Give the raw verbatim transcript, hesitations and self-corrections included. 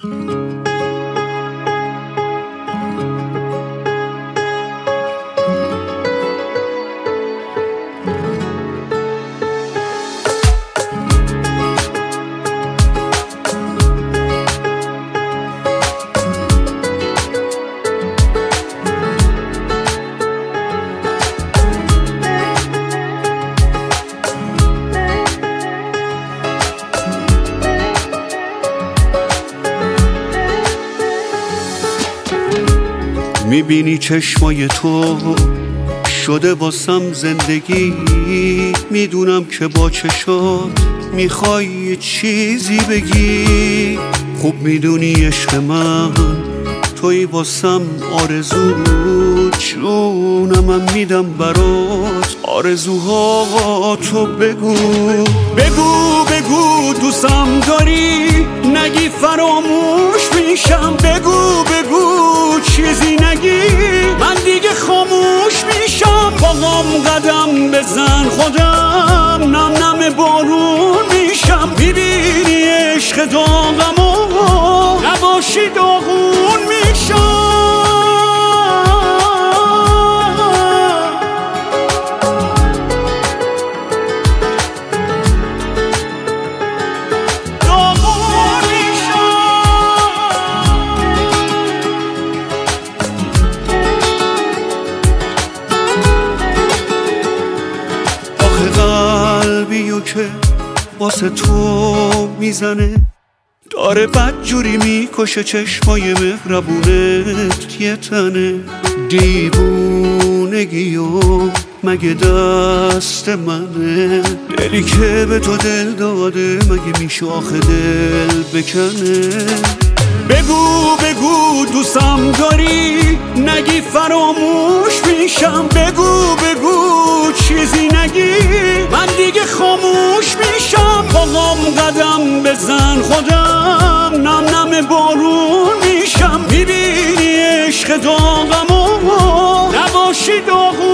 میبینی چشمای تو شده واسم زندگی، میدونم که با چشات میخوای یه چیزی بگی. خوب میدونی عشق من توی واسم آرزو، جونم میدم برات آرزوها تو بگو. بگو بگو دوستم داری، نگی فراموش میشم. بگو بگو چیزی نگی، من دیگه خاموش میشم. باقام قدم بزن خودم نم نم بارون میشم. میبینی عشق داغمو نباشی داغون میشم. قلبیو که واسه تو میزنه داره بدجوری میکشه، چشمای مهربونت یه تنه. دیوونگیو مگه دست منه، دلی که به تو دل داده مگه میشه آخه دل بکنه. بگو بگو دوستم داری، نگی فراموش میشم. بگو بگو چیزی نگی، من دیگه خاموش میشم. باقام قدم بزن خودم نم نم بارون میشم. میبینی عشق داغمو نباشی داغون